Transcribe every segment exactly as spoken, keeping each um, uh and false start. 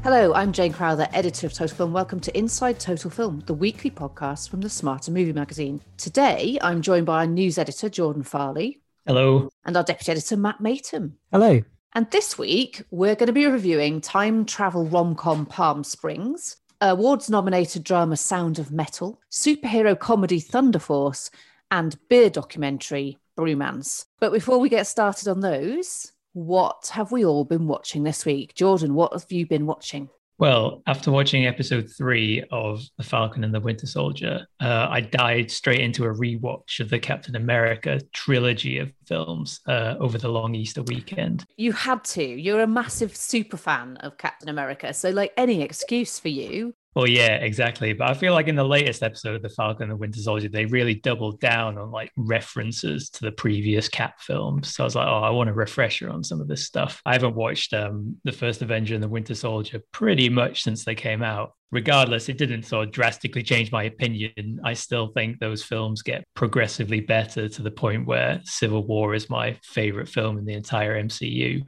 Hello, I'm Jane Crowther, editor of Total Film. Welcome to Inside Total Film, the weekly podcast from the Smarter Movie Magazine. Today, I'm joined by our news editor, Jordan Farley. Hello. And our deputy editor, Matt Matum. Hello. And this week, we're going to be reviewing time travel rom-com Palm Springs, awards-nominated drama Sound of Metal, superhero comedy Thunder Force, and beer documentary Bromance. But before we get started on those, what have we all been watching this week? Jordan, what have you been watching? Well, after watching episode three of The Falcon and the Winter Soldier, uh, I dived straight into a rewatch of the Captain America trilogy of films uh, over the long Easter weekend. You had to. You're a massive super fan of Captain America, so like any excuse for you. Well, yeah, exactly. But I feel like in the latest episode of The Falcon and the Winter Soldier, they really doubled down on like references to the previous Cap films. So I was like, oh, I want a refresher on some of this stuff. I haven't watched um, the first Avenger and the Winter Soldier pretty much since they came out. Regardless, it didn't sort of drastically change my opinion. I still think those films get progressively better to the point where Civil War is my favorite film in the entire M C U.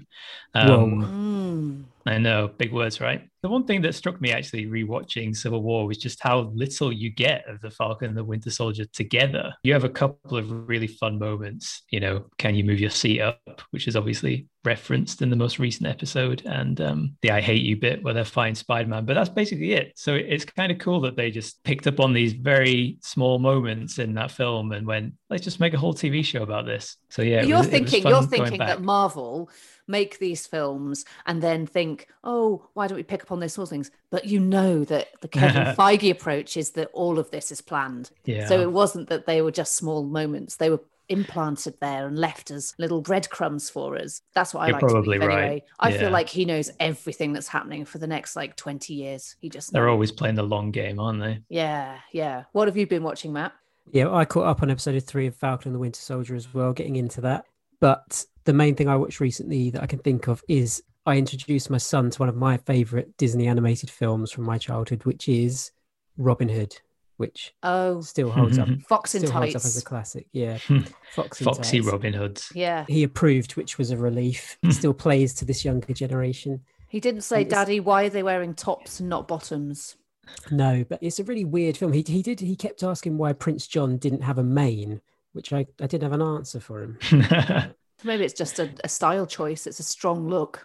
Um, I know, big words, right? The one thing that struck me actually rewatching Civil War was just how little you get of the Falcon and the Winter Soldier together. You have a couple of really fun moments. You know, can you move your seat up, which is obviously referenced in the most recent episode, and um, the I Hate You bit where they find Spider-Man, but that's basically it. So it's kind of cool that they just picked up on these very small moments in that film and went, let's just make a whole T V show about this. So yeah, you're was, thinking you're thinking that Marvel make these films and then think, oh, why don't we pick up on these small things? But you know that the Kevin Feige approach is that all of this is planned. Yeah. So it wasn't that they were just small moments. They were implanted there and left as little breadcrumbs for us. That's what I You're like probably to believe right. anyway. I yeah. feel like he knows everything that's happening for the next like twenty years. He just They're knows. always playing the long game, aren't they? Yeah, yeah. What have you been watching, Matt? Yeah, I caught up on episode three of Falcon and the Winter Soldier as well, getting into that. But the main thing I watched recently that I can think of is I introduced my son to one of my favourite Disney animated films from my childhood, which is Robin Hood, which oh still holds up. Fox in still Tights. holds up as a classic. Yeah, Fox in Foxy Tights. Robin Hoods. Yeah. He approved, which was a relief. It still plays to this younger generation. He didn't say, And it's- Daddy, why are they wearing tops and not bottoms? No, but it's a really weird film. He he did he kept asking why Prince John didn't have a mane, which I, I didn't have an answer for him. Maybe it's just a, a style choice. It's a strong look.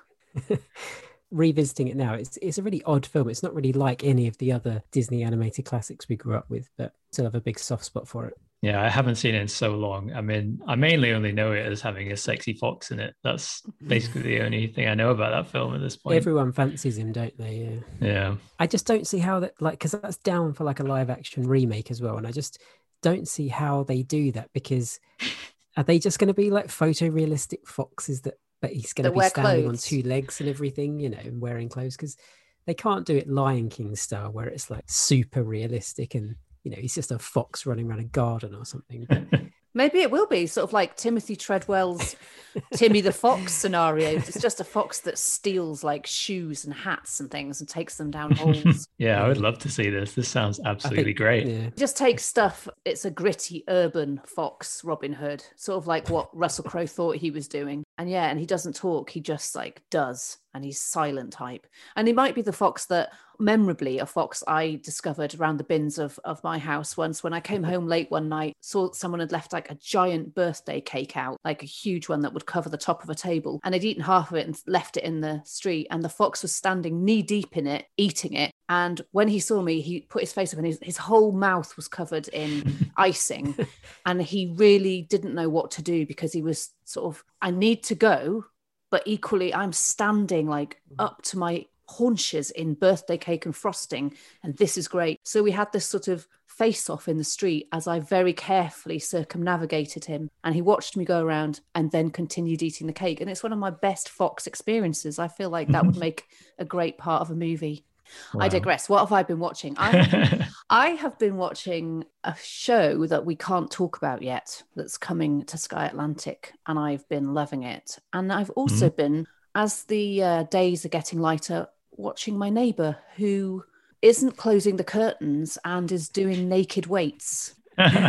Revisiting it now, it's it's a really odd film. It's not really like any of the other Disney animated classics we grew up with, but still have a big soft spot for it. Yeah, I haven't seen it in so long. I mean, I mainly only know it as having a sexy fox in it. That's basically the only thing I know about that film at this point. Everyone fancies him, don't they? Yeah. Yeah. I just don't see how that, like, because that's down for like a live action remake as well, and I just don't see how they do that, because are they just going to be like photorealistic foxes that, but he's going to be standing clothes. on two legs and everything, you know, and wearing clothes? Because they can't do it Lion King style where it's like super realistic and, you know, he's just a fox running around a garden or something. But Maybe it will be sort of like Timothy Treadwell's Timmy the Fox scenario. It's just a fox that steals like shoes and hats and things and takes them down holes. Yeah, I would love to see this. This sounds absolutely think, great. Yeah. Just take stuff. It's a gritty urban fox, Robin Hood, sort of like what Russell Crowe thought he was doing. And yeah, and he doesn't talk. He just like does. And he's silent type. And he might be the fox that, memorably, a fox I discovered around the bins of, of my house once when I came home late one night, saw someone had left like a giant birthday cake out, like a huge one that would cover the top of a table. And they'd eaten half of it and left it in the street. And the fox was standing knee deep in it, eating it. And when he saw me, he put his face up and his, his whole mouth was covered in icing. And he really didn't know what to do because he was sort of, I need to go. But equally, I'm standing like up to my haunches in birthday cake and frosting, and this is great. So we had this sort of face-off in the street as I very carefully circumnavigated him, and he watched me go around and then continued eating the cake. And it's one of my best fox experiences. I feel like that would make a great part of a movie. Wow. I digress. What have I been watching? I, I have been watching a show that we can't talk about yet that's coming to Sky Atlantic, and I've been loving it. And I've also mm. been, as the uh, days are getting lighter, watching My Neighbour, who isn't closing the curtains and is doing naked weights.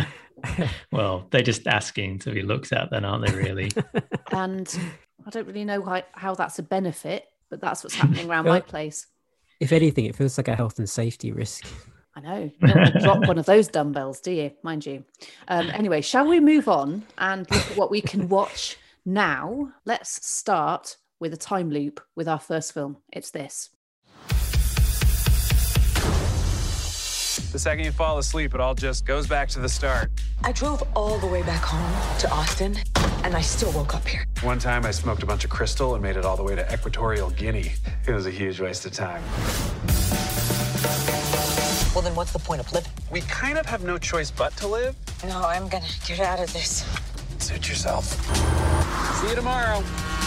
Well, they're just asking to be looked at then, aren't they, really? And I don't really know how, how that's a benefit, but that's what's happening around my place. If anything, it feels like a health and safety risk. I know. You don't want to drop one of those dumbbells, do you? Mind you. Um, anyway, shall we move on and look at what we can watch now? Let's start with a time loop with our first film. It's this. The second you fall asleep, it all just goes back to the start. I drove all the way back home to Austin, and I still woke up here. One time I smoked a bunch of crystal and made it all the way to Equatorial Guinea. It was a huge waste of time. Well, then what's the point of living? We kind of have no choice but to live. No, I'm gonna get out of this. Suit yourself. See you tomorrow.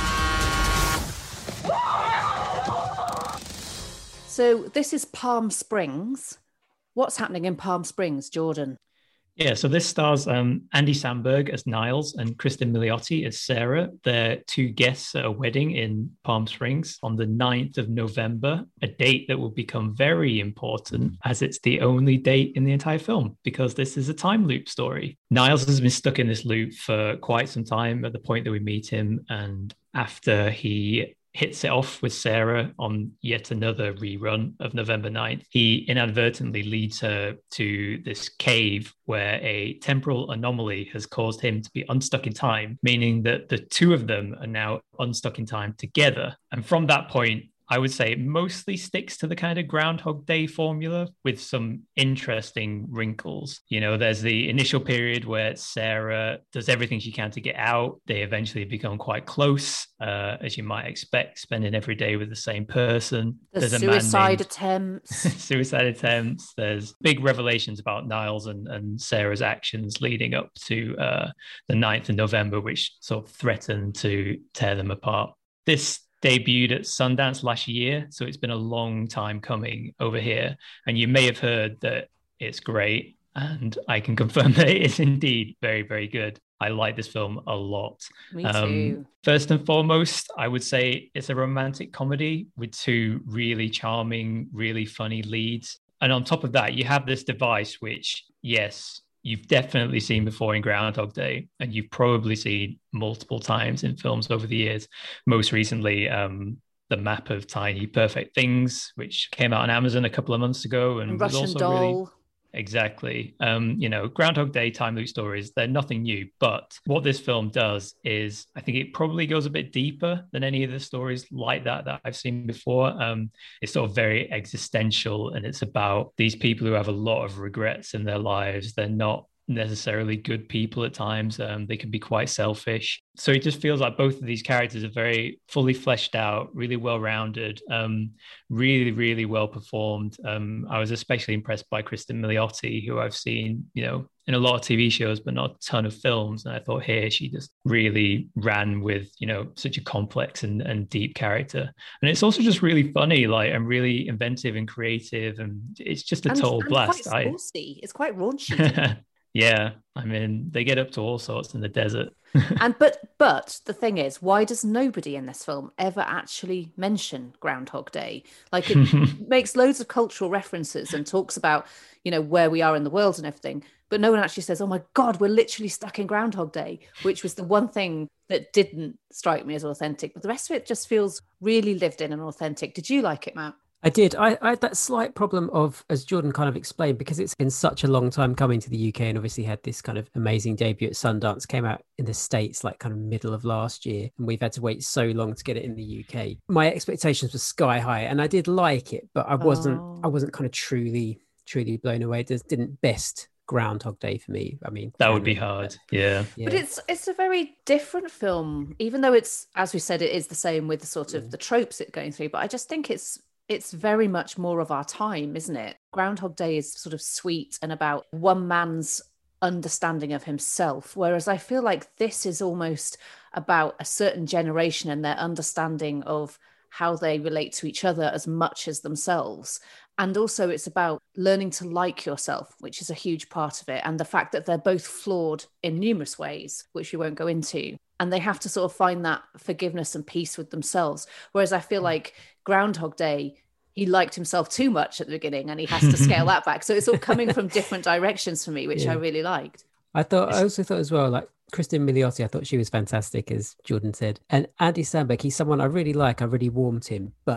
So this is Palm Springs. What's happening in Palm Springs, Jordan? Yeah, so this stars um, Andy Samberg as Niles and Kristen Milioti as Sarah. They're two guests at a wedding in Palm Springs on the ninth of November, a date that will become very important as it's the only date in the entire film because this is a time loop story. Niles has been stuck in this loop for quite some time at the point that we meet him, and after he hits it off with Sarah on yet another rerun of November ninth, he inadvertently leads her to this cave where a temporal anomaly has caused him to be unstuck in time, meaning that the two of them are now unstuck in time together. And from that point, I would say it mostly sticks to the kind of Groundhog Day formula with some interesting wrinkles. You know, there's the initial period where Sarah does everything she can to get out. They eventually become quite close, uh, as you might expect, spending every day with the same person. The there's suicide a man named... attempts. suicide attempts. There's big revelations about Niles and, and Sarah's actions leading up to uh, the ninth of November, which sort of threaten to tear them apart. This debuted at Sundance last year, so it's been a long time coming over here. And you may have heard that it's great, and I can confirm that it is indeed very, very good. I like this film a lot. Me too. Um, first and foremost, I would say it's a romantic comedy with two really charming, really funny leads. And on top of that, you have this device, which, yes, you've definitely seen before in Groundhog Day, and you've probably seen multiple times in films over the years. Most recently, um, the map of tiny perfect things, which came out on Amazon a couple of months ago, and, and was Russian also Doll. really exactly. Um, you know, Groundhog Day time loop stories, they're nothing new. But what this film does is, I think it probably goes a bit deeper than any of the stories like that that I've seen before. Um, it's sort of very existential, and it's about these people who have a lot of regrets in their lives. They're not necessarily good people at times. Um, they can be quite selfish. So it just feels like both of these characters are very fully fleshed out, really well-rounded, um, really, really well performed. Um, I was especially impressed by Kristen Milioti, who I've seen, you know, in a lot of T V shows, but not a ton of films. And I thought here she just really ran with, you know, such a complex and, and deep character. And it's also just really funny, like, and really inventive and creative. And it's just a and, total and blast. Quite saucy. It's quite raunchy. Yeah, I mean, they get up to all sorts in the desert. and but but the thing is, why does nobody in this film ever actually mention Groundhog Day? Like, it makes loads of cultural references and talks about, you know, where we are in the world and everything, but no one actually says, oh my God, we're literally stuck in Groundhog Day, which was the one thing that didn't strike me as authentic. But the rest of it just feels really lived in and authentic. Did you like it, Matt? I did. I, I had that slight problem of, as Jordan kind of explained, because it's been such a long time coming to the U K and obviously had this kind of amazing debut at Sundance, came out in the States like kind of middle of last year, and we've had to wait so long to get it in the U K. My expectations were sky high, and I did like it, but I wasn't oh. I wasn't kind of truly, truly blown away. It just didn't best Groundhog Day for me. I mean, that would be hard. Yeah. yeah. But it's it's a very different film, even though it's, as we said, it is the same with the sort of mm. the tropes it's going through. But I just think it's It's very much more of our time, isn't it? Groundhog Day is sort of sweet and about one man's understanding of himself, whereas I feel like this is almost about a certain generation and their understanding of how they relate to each other as much as themselves. And also it's about learning to like yourself, which is a huge part of it. And the fact that they're both flawed in numerous ways, which we won't go into. And they have to sort of find that forgiveness and peace with themselves. Whereas I feel like Groundhog Day, he liked himself too much at the beginning and he has to scale that back. So it's all coming from different directions for me, which yeah. I really liked. I thought, I also thought as well, like Kristen Milioti, I thought she was fantastic, as Jordan said. And Andy Samberg, he's someone I really like. I really warmed him, but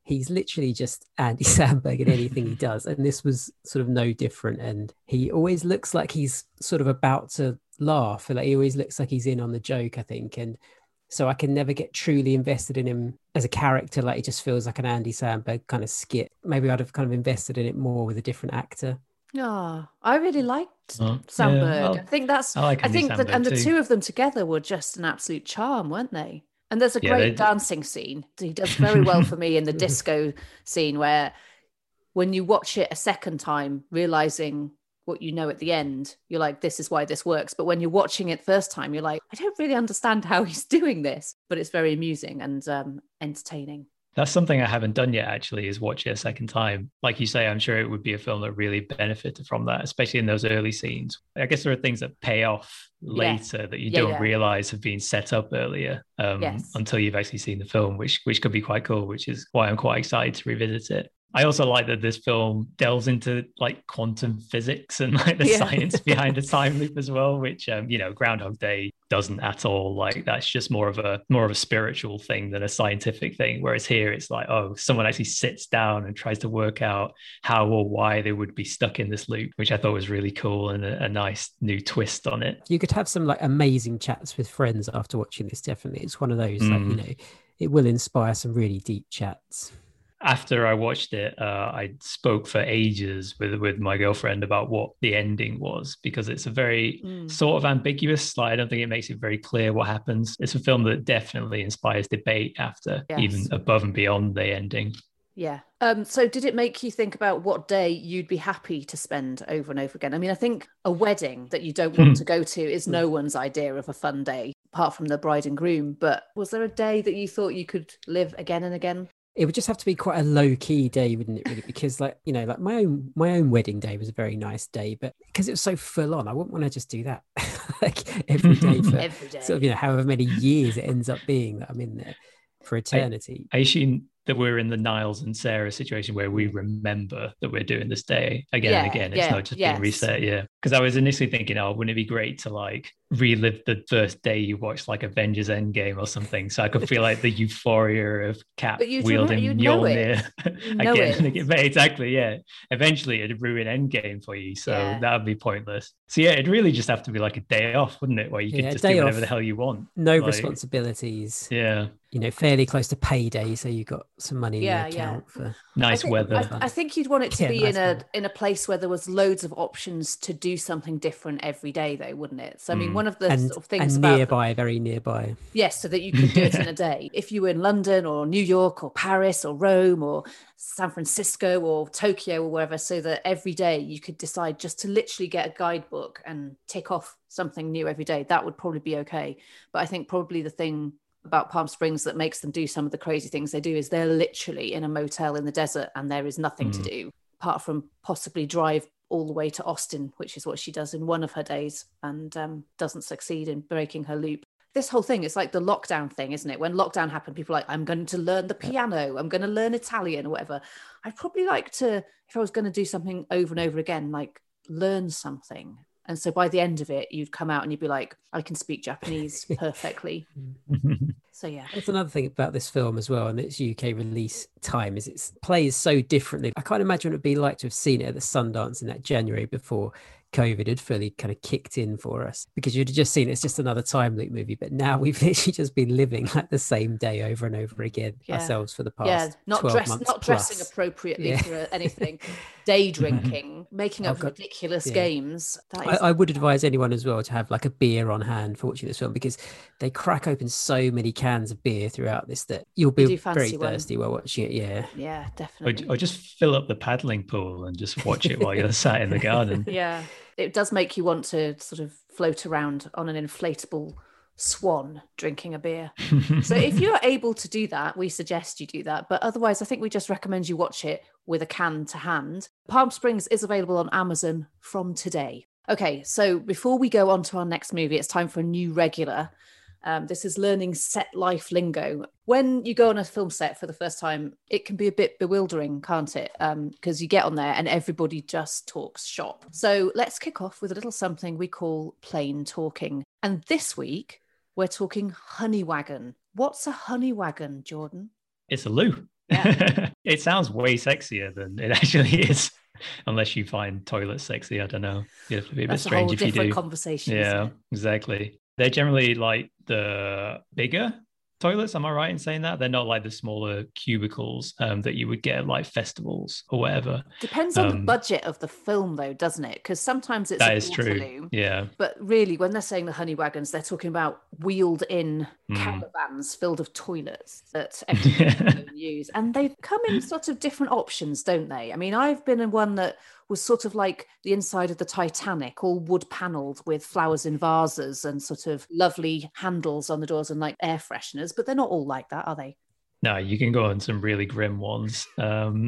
he's literally just Andy Samberg in anything he does. And this was sort of no different. And he always looks like he's sort of about to laugh. Like he always looks like he's in on the joke, I think. And so I can never get truly invested in him as a character. Like, it just feels like an Andy Samberg kind of skit. Maybe I'd have kind of invested in it more with a different actor. Oh, I really liked Oh, Samberg. yeah, I think that's, I like I Andy think that, Samberg and the too. two of them together were just an absolute charm, weren't they? And there's a Yeah, great they- dancing scene. He does very well for me in the disco scene, where when you watch it a second time, realizing what you know at the end, you're like, this is why this works. But when you're watching it first time, you're like, I don't really understand how he's doing this, but it's very amusing and um, entertaining. That's something I haven't done yet, actually, is watch it a second time. Like you say, I'm sure it would be a film that really benefited from that, especially in those early scenes. I guess there are things that pay off later yeah. that you yeah, don't yeah. realize have been set up earlier um, yes. until you've actually seen the film, which which could be quite cool, which is why I'm quite excited to revisit it. I also like that this film delves into like quantum physics and like the yeah. science behind the time loop as well, which um, you know, Groundhog Day doesn't at all. Like, that's just more of a more of a spiritual thing than a scientific thing. Whereas here it's like, oh, someone actually sits down and tries to work out how or why they would be stuck in this loop, which I thought was really cool and a, a nice new twist on it. You could have some like amazing chats with friends after watching this. Definitely, it's one of those mm. like, you know, it will inspire some really deep chats. After I watched it, uh, I spoke for ages with with my girlfriend about what the ending was, because it's a very mm. sort of ambiguous. Like, I don't think it makes it very clear what happens. It's a film that definitely inspires debate after, yes. even above and beyond the ending. Yeah. Um, so did it make you think about what day you'd be happy to spend over and over again? I mean, I think a wedding that you don't want to go to is no one's idea of a fun day, apart from the bride and groom. But was there a day that you thought you could live again and again? It would just have to be quite a low key day, wouldn't it? Really, because like, you know, like my own my own wedding day was a very nice day, but because it was so full on, I wouldn't want to just do that like every day for every day. sort of, you know, however many years it ends up being that I'm in there for eternity. I, I assume that we're in the Niles and Sarah situation where we remember that we're doing this day again yeah, and again. It's yeah, not just yes. being reset. Yeah. Because I was initially thinking, oh, wouldn't it be great to like relive the first day you watched like Avengers Endgame or something, so I could feel like the euphoria of Cap wielding Mjolnir again and again. But exactly, yeah. Eventually it'd ruin Endgame for you, so yeah. that would be pointless. So yeah, it'd really just have to be like a day off, wouldn't it? Where you could yeah, just do whatever off, the hell you want. No like, responsibilities. Yeah. You know, fairly close to payday, so you got some money yeah, in the account yeah. for nice I think, weather. I, I think you'd want it to yeah, be nice in a weather. in a place where there was loads of options to do something different every day, though, wouldn't it? So I mean, mm. one of the and, sort of things and about nearby, the, very nearby. Yes, so that you could do it in a day. If you were in London or New York or Paris or Rome or San Francisco or Tokyo or wherever, so that every day you could decide just to literally get a guidebook and tick off something new every day, that would probably be okay. But I think probably the thing about Palm Springs that makes them do some of the crazy things they do is they're literally in a motel in the desert and there is nothing mm. to do apart from possibly drive all the way to Austin, which is what she does in one of her days, and um, doesn't succeed in breaking her loop. This whole thing is like the lockdown thing, isn't it? When lockdown happened, people were like, I'm going to learn the piano, I'm going to learn Italian or whatever. I'd probably like to, if I was going to do something over and over again, like learn something. And so by the end of it, you'd come out and you'd be like, I can speak Japanese perfectly. So, yeah. That's another thing about this film as well, and its U K release time, is it plays so differently. I can't imagine what it'd be like to have seen it at the Sundance in that January before COVID had fully kind of kicked in for us, because you'd have just seen it's just another time loop movie. But now we've literally just been living like the same day over and over again yeah. ourselves for the past yeah, not twelve dress, months not plus. dressing appropriately yeah. for anything, day drinking, making up got, ridiculous yeah. games. That is- I, I would advise anyone as well to have like a beer on hand for watching this film, because they crack open so many cans of beer throughout this that you'll be very thirsty one. while watching it. Yeah, yeah, definitely. Or, or just fill up the paddling pool and just watch it while you're sat in the garden. Yeah. It does make you want to sort of float around on an inflatable swan drinking a beer. So if you're able to do that, we suggest you do that. But otherwise, I think we just recommend you watch it with a can to hand. Palm Springs is available on Amazon from today. Okay, so before we go on to our next movie, it's time for a new regular. Um, this is learning set life lingo. When you go on a film set for the first time, it can be a bit bewildering, can't it? Because um, you get on there and everybody just talks shop. So let's kick off with a little something we call plain talking. And this week, we're talking honey wagon. What's a honey wagon, Jordan? It's a loo. Yeah. It sounds way sexier than it actually is, unless you find toilets sexy. I don't know. You have to be a bit That's a whole strange if you different do. conversation. Yeah, Isn't it? exactly. They're generally like the bigger toilets. Am I right in saying that? They're not like the smaller cubicles um, that you would get at like festivals or whatever. Depends on the Um, budget of the film, though, doesn't it? Because sometimes it's That a is true. Waterloo, Yeah. but really, when they're saying the honey wagons, they're talking about wheeled-in Mm. caravans filled of toilets that everyone can use, and they come in sort of different options, don't they? I mean, I've been in one that was sort of like the inside of the Titanic, all wood panelled with flowers in vases and sort of lovely handles on the doors and like air fresheners, but they're not all like that, are they? No, you can go on some really grim ones. Um,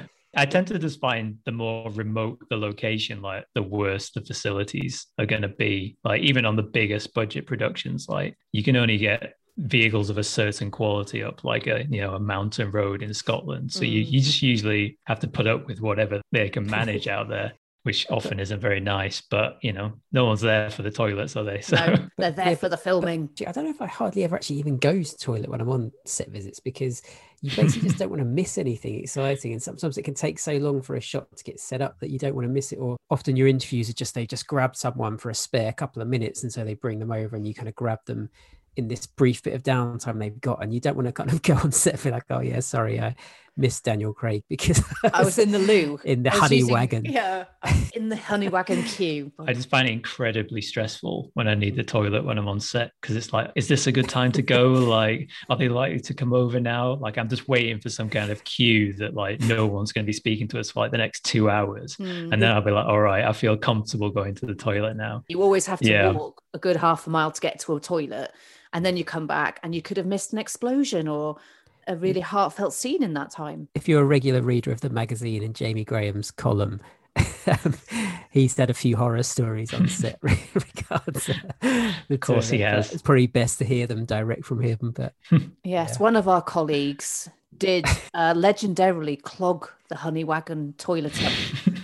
I tend to just find the more remote the location, like the worse the facilities are going to be. Like even on the biggest budget productions, like you can only get vehicles of a certain quality up like a you know a mountain road in Scotland. So you, Mm. you just usually have to put up with whatever they can manage out there, which often isn't very nice. But you know, no one's there for the toilets, are they? So No, they're there Yeah, for the filming. I don't know if I hardly ever actually even go to the toilet when I'm on set visits, because you basically just don't want to miss anything exciting. And sometimes it can take so long for a shot to get set up that you don't want to miss it. Or often your interviews are just, they just grab someone for a spare couple of minutes. And so they bring them over and you kind of grab them in this brief bit of downtime they've got. And you don't want to kind of go on set and be like, oh yeah, sorry, I missed Daniel Craig because I was in the loo. in the I was honey using- wagon. Yeah, I was in the honey wagon queue. I just find it incredibly stressful when I need the toilet when I'm on set, because it's like, is this a good time to go? Like, are they likely to come over now? Like, I'm just waiting for some kind of cue that like no one's going to be speaking to us for like the next two hours. Mm. And then I'll be like, all right, I feel comfortable going to the toilet now. You always have to Yeah. walk a good half a mile to get to a toilet, and then you come back and you could have missed an explosion or a really heartfelt scene in that time. If you're a regular reader of the magazine and Jamie Graham's column, um, he's had a few horror stories on set regards the Of course he toilet, but has. It's probably best to hear them direct from him. But Yes, Yeah. one of our colleagues did uh, legendarily clog the honey wagon toilet up,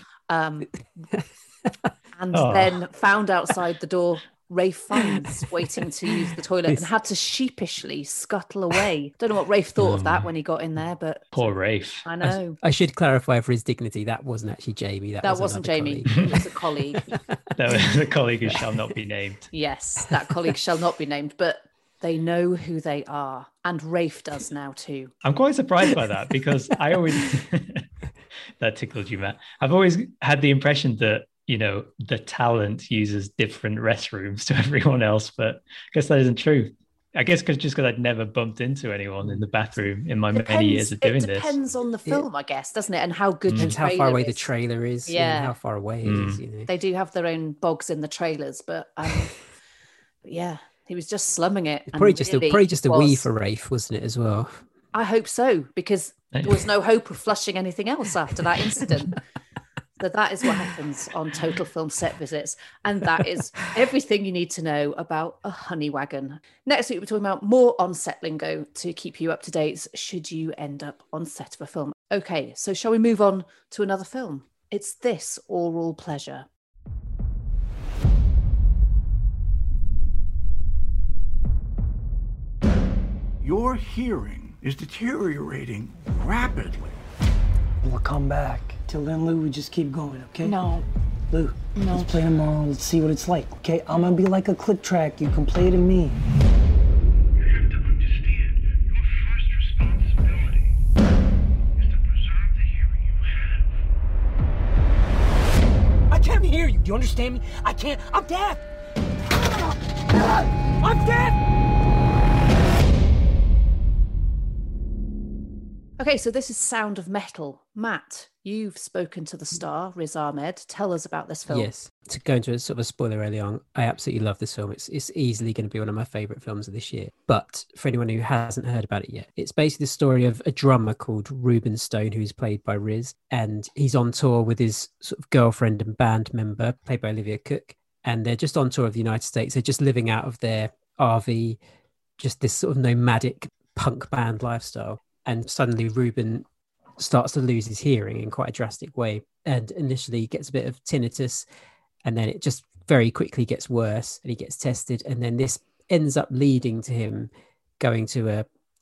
um, and Oh. then found outside the door Rafe Fiennes waiting to use the toilet This- and had to sheepishly scuttle away. Don't know what Rafe thought of that Mm. when he got in there, but Poor Rafe. I know. I should clarify for his dignity, that wasn't actually Jamie. That, That was wasn't another Jamie. colleague. It was a colleague. That was a colleague who shall not be named. Yes, that colleague shall not be named, but they know who they are. And Rafe does now too. I'm quite surprised by that, because I always that tickled you, Matt. I've always had the impression that, you know, the talent uses different restrooms to everyone else, but I guess that isn't true. I guess because just because I'd never bumped into anyone in the bathroom in my many years of doing it this. depends on the film, I guess, doesn't it? And how good the Depends how far trailer away the is. trailer is, yeah, Yeah. and how far away it Mm. is. You know, They do have their own bogs in the trailers, but um, but yeah, he was just slumming it. and probably just a, really probably just a wee was- for Rafe, wasn't it, as well? I hope so, because there was no hope of flushing anything else after that incident. So that is what happens on Total Film set visits. And that is everything you need to know about a honey wagon. Next week, we're talking about more on-set lingo to keep you up to date should you end up on set of a film. Okay, so shall we move on to another film? It's This Oral Pleasure. Your hearing is deteriorating rapidly. We'll come back. Till then, Lou, we just keep going, okay? No. Lou, No. let's play tomorrow. Let's see what it's like, okay? I'm gonna be like a click track. You can play to me. You have to understand, your first responsibility is to preserve the hearing you have. I can't hear you. Do you understand me? I can't. I'm deaf. I'm deaf. Okay, so this is Sound of Metal. Matt, you've spoken to the star, Riz Ahmed. Tell us about this film. Yes. To go into a sort of a spoiler early on, I absolutely love this film. It's it's easily going to be one of my favourite films of this year. But for anyone who hasn't heard about it yet, it's basically the story of a drummer called Ruben Stone, who's played by Riz, and he's on tour with his sort of girlfriend and band member, played by Olivia Cook, and they're just on tour of the United States. They're just living out of their R V, just this sort of nomadic punk band lifestyle. And suddenly Ruben starts to lose his hearing in quite a drastic way, and initially gets a bit of tinnitus, and then it just very quickly gets worse, and he gets tested, and then this ends up leading to him going to a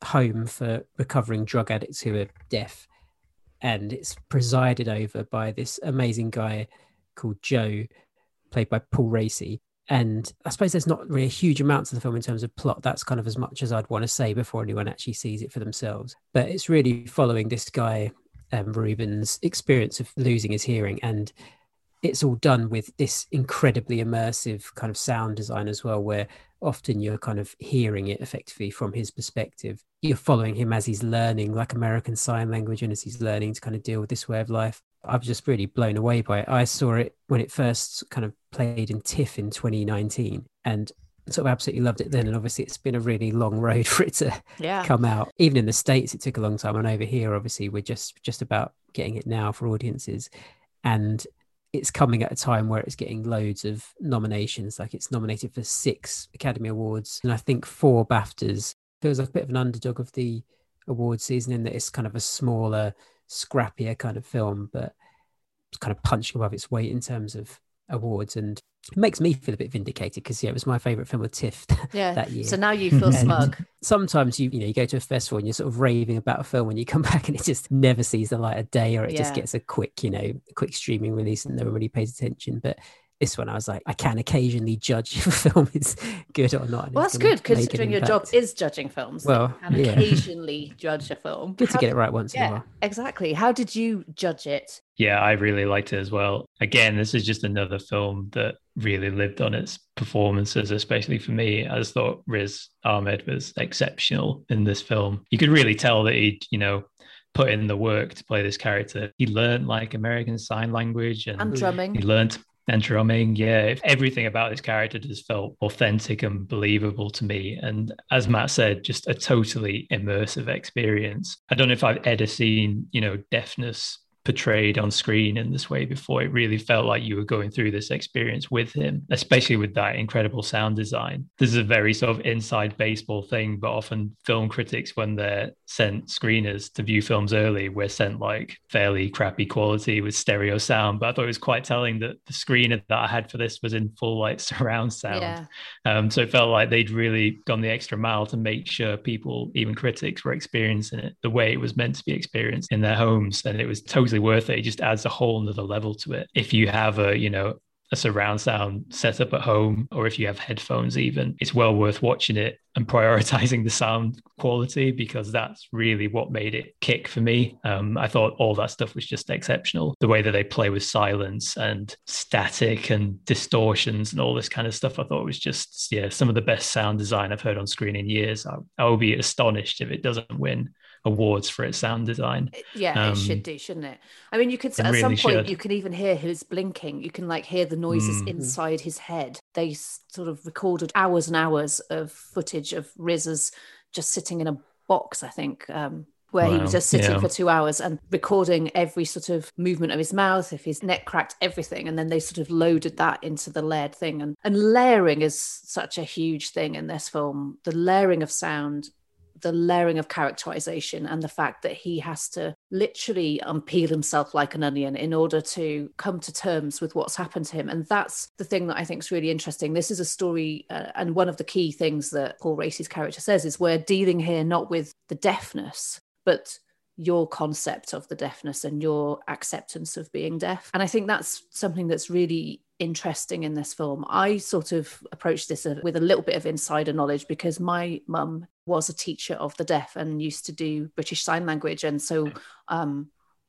home for recovering drug addicts who are deaf, and it's presided over by this amazing guy called Joe, played by Paul Raci. And I suppose there's not really a huge amount to the film in terms of plot. That's kind of as much as I'd want to say before anyone actually sees it for themselves. But it's really following this guy, um, Ruben's experience of losing his hearing. And it's all done with this incredibly immersive kind of sound design as well, where often you're kind of hearing it effectively from his perspective. You're following him as he's learning like American Sign Language and as he's learning to kind of deal with this way of life. I was just really blown away by it. I saw it when it first kind of played in TIFF in twenty nineteen and sort of absolutely loved it then. And obviously it's been a really long road for it to yeah. come out. Even in the States, it took a long time. And over here, obviously, we're just, just about getting it now for audiences. And it's coming at a time where it's getting loads of nominations. Like it's nominated for six Academy Awards and I think four BAFTAs. Feels like a bit of an underdog of the award season in that it's kind of a smaller, scrappier kind of film, but it's kind of punching above its weight in terms of awards. And it makes me feel a bit vindicated because yeah, it was my favourite film of TIFF yeah. that year. So now you feel smug. Sometimes you you know you go to a festival and you're sort of raving about a film and you come back and it just never sees the light of day, or it Yeah. just gets a quick you know quick streaming release and no one really pays attention. But this one I was like, I can occasionally judge if a film is good or not. Well, that's good considering your job is judging films. Well, and yeah. occasionally judge a film. Good to How get did- it right once in Yeah, a while. exactly. How did you judge it? Yeah, I really liked it as well. Again, this is just another film that really lived on its performances, especially for me. I just thought Riz Ahmed was exceptional in this film. You could really tell that he'd, you know, put in the work to play this character. He learned like American Sign Language and, And drumming. he learned and drumming. Yeah, everything about this character just felt authentic and believable to me. And as Matt said, just a totally immersive experience. I don't know if I've ever seen, you know, deafness portrayed on screen in this way before. It really felt like you were going through this experience with him, especially with that incredible sound design. This is a very sort of inside baseball thing, but often film critics, when they're sent screeners to view films early, we're sent like fairly crappy quality with stereo sound. But I thought it was quite telling that the screener that I had for this was in full like surround sound. Yeah. Um, so it felt like they'd really gone the extra mile to make sure people, even critics, were experiencing it the way it was meant to be experienced in their homes. And it was totally worth it. It just adds a whole nother level to it. If you have a, you know, a surround sound set up at home, or if you have headphones even, it's well worth watching it and prioritizing the sound quality, because that's really what made it kick for me. Um, I thought all that stuff was just exceptional. The way that they play with silence and static and distortions and all this kind of stuff, I thought was just, yeah, some of the best sound design I've heard on screen in years. I, I will be astonished if it doesn't win awards for its sound design. Yeah, Um, it should do, shouldn't it? I mean, you could it at really some point should. you can even hear his blinking. You can like hear the noises Mm. inside his head. They s- sort of recorded hours and hours of footage of Riz's just sitting in a box, I think, um, where he was Wow, just sitting yeah. for two hours and recording every sort of movement of his mouth, if his neck cracked, everything. And then they sort of loaded that into the layered thing. And, and layering is such a huge thing in this film. The layering of sound, the layering of characterization, and the fact that he has to literally unpeel himself like an onion in order to come to terms with what's happened to him. And that's the thing that I think is really interesting. This is a story, uh, and one of the key things that Paul Raci's character says is we're dealing here not with the deafness, but your concept of the deafness and your acceptance of being deaf. And I think that's something that's really interesting in this film. I sort of approached this uh, with a little bit of insider knowledge because my mum was a teacher of the deaf and used to do British Sign Language. And so um,